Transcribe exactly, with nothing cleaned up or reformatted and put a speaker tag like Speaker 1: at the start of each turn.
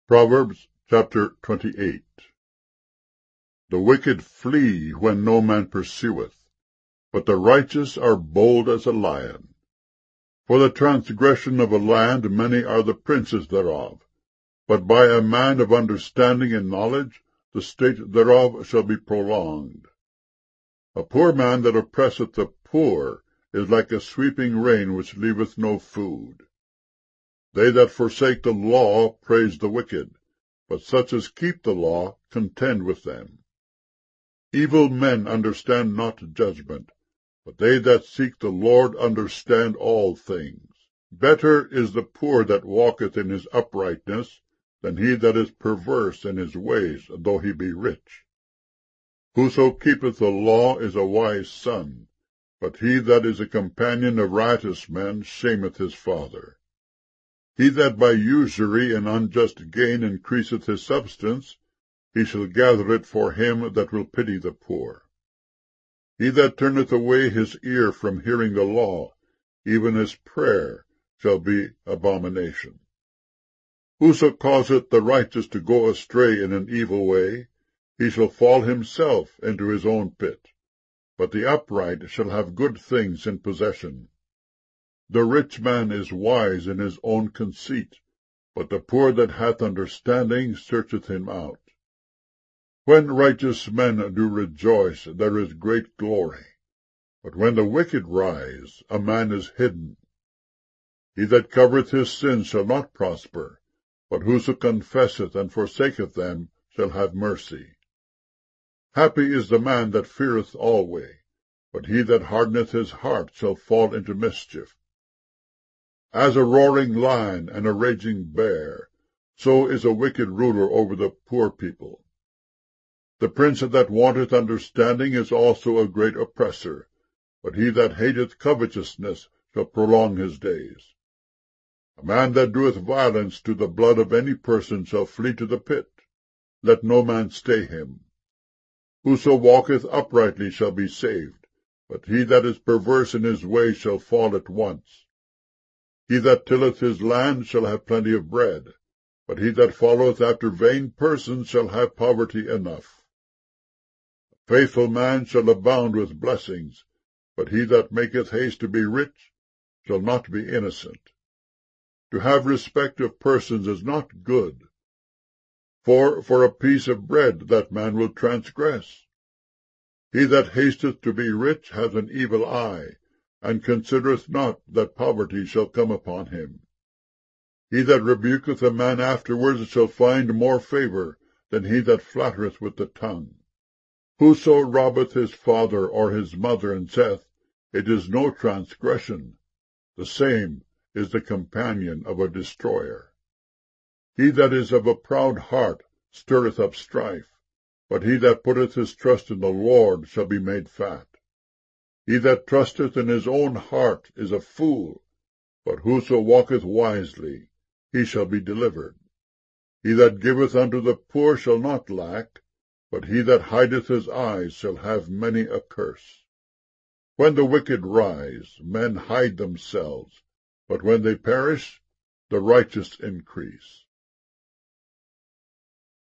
Speaker 1: Proverbs chapter twenty-eight. The wicked flee when no man pursueth, but the righteous are bold as a lion. For the transgression of a land many are the princes thereof, but by a man of understanding and knowledge the state thereof shall be prolonged. A poor man that oppresseth the poor is like a sweeping rain which leaveth no food. They that forsake the law praise the wicked, but such as keep the law contend with them. Evil men understand not judgment, but they that seek the Lord understand all things. Better is the poor that walketh in his uprightness than he that is perverse in his ways, though he be rich. Whoso keepeth the law is a wise son, but he that is a companion of riotous men shameth his father. He that by usury and unjust gain increaseth his substance, he shall gather it for him that will pity the poor. He that turneth away his ear from hearing the law, even his prayer shall be abomination. Whoso causeth the righteous to go astray in an evil way, he shall fall himself into his own pit, but the upright shall have good things in possession. The rich man is wise in his own conceit, but the poor that hath understanding searcheth him out. When righteous men do rejoice, there is great glory, but when the wicked rise, a man is hidden. He that covereth his sins shall not prosper, but whoso confesseth and forsaketh them shall have mercy. Happy is the man that feareth alway, but he that hardeneth his heart shall fall into mischief. As a roaring lion and a raging bear, so is a wicked ruler over the poor people. The prince that wanteth understanding is also a great oppressor, but he that hateth covetousness shall prolong his days. A man that doeth violence to the blood of any person shall flee to the pit. Let no man stay him. Whoso walketh uprightly shall be saved, but he that is perverse in his way shall fall at once. He that tilleth his land shall have plenty of bread, but he that followeth after vain persons shall have poverty enough. A faithful man shall abound with blessings, but he that maketh haste to be rich shall not be innocent. To have respect of persons is not good, for for a piece of bread that man will transgress. He that hasteth to be rich hath an evil eye, and considereth not that poverty shall come upon him. He that rebuketh a man afterwards shall find more favor than he that flattereth with the tongue. Whoso robbeth his father or his mother, and saith, It is no transgression, the same is the companion of a destroyer. He that is of a proud heart stirreth up strife, but he that putteth his trust in the Lord shall be made fat. He that trusteth in his own heart is a fool, but whoso walketh wisely, he shall be delivered. He that giveth unto the poor shall not lack, but he that hideth his eyes shall have many a curse. When the wicked rise, men hide themselves, but when they perish, the righteous increase.